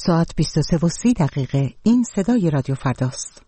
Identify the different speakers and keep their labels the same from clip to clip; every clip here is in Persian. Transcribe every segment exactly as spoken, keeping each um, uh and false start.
Speaker 1: ساعت بیست و سه و سی دقیقه. این صدای رادیو فرداست.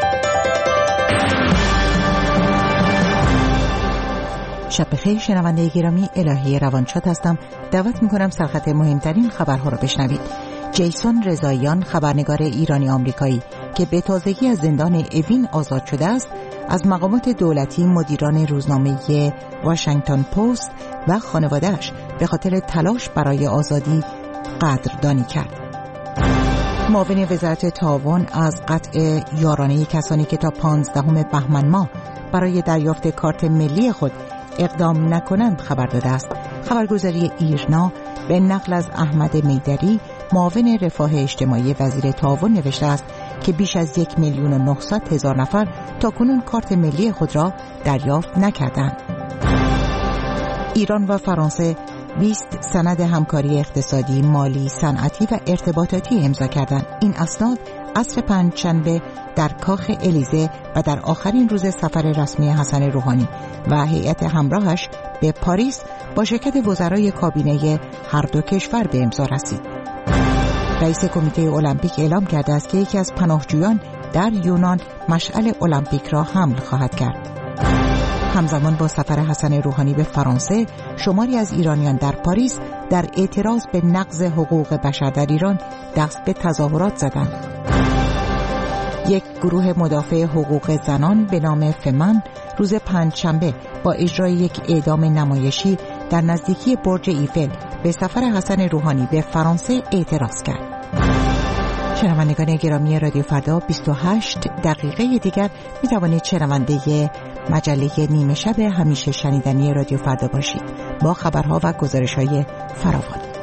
Speaker 1: شب بخیر شنونده گرامی، الهی روانشاد هستم. دعوت میکنم سرخط مهمترین خبرها را بشنوید. جیسون رضاییان، خبرنگار ایرانی آمریکایی که به تازگی از زندان اوین آزاد شده است، از مقامات دولتی، مدیران روزنامه واشنگتن پست و خانواده‌اش به خاطر تلاش برای آزادی قدردانی کرد. معاون وزارت تعاون از قطع یارانه کسانی که تا پانزدهم بهمن ماه برای دریافت کارت ملی خود اقدام نکنند خبر داده است. خبرگزاری ایرنا به نقل از احمد میدری، معاون رفاه اجتماعی وزیر تعاون نوشته است که بیش از یک میلیون و نهصد هزار نفر تاکنون کارت ملی خود را دریافت نکردند. ایران و فرانسه بیست سند همکاری اقتصادی، مالی، صنعتی و ارتباطاتی امضا کردند. این اسناد عصر پنجشنبه در کاخ الیزه و در آخرین روز سفر رسمی حسن روحانی و هیئت همراهش به پاریس با شرکت وزرای کابینه هر دو کشور به امضا رسید. رئیس کمیته المپیک اعلام کرده است که یکی از پناهجویان در یونان مشعل المپیک را حمل خواهد کرد. همزمان با سفر حسن روحانی به فرانسه، شماری از ایرانیان در پاریس در اعتراض به نقض حقوق بشر در ایران دست به تظاهرات زدند. یک گروه مدافع حقوق زنان به نام فمن روز پنجشنبه با اجرای یک اعدام نمایشی در نزدیکی برج ایفل به سفر حسن روحانی به فرانسه اعتراض کرد. شنوندگان گرامی رادیو فردا، بیست و هشت دقیقه دیگر می توانید شنونده مجله نیمه شب همیشه شنیدنی رادیو فردا باشید با خبرها و گزارش‌های فراوان.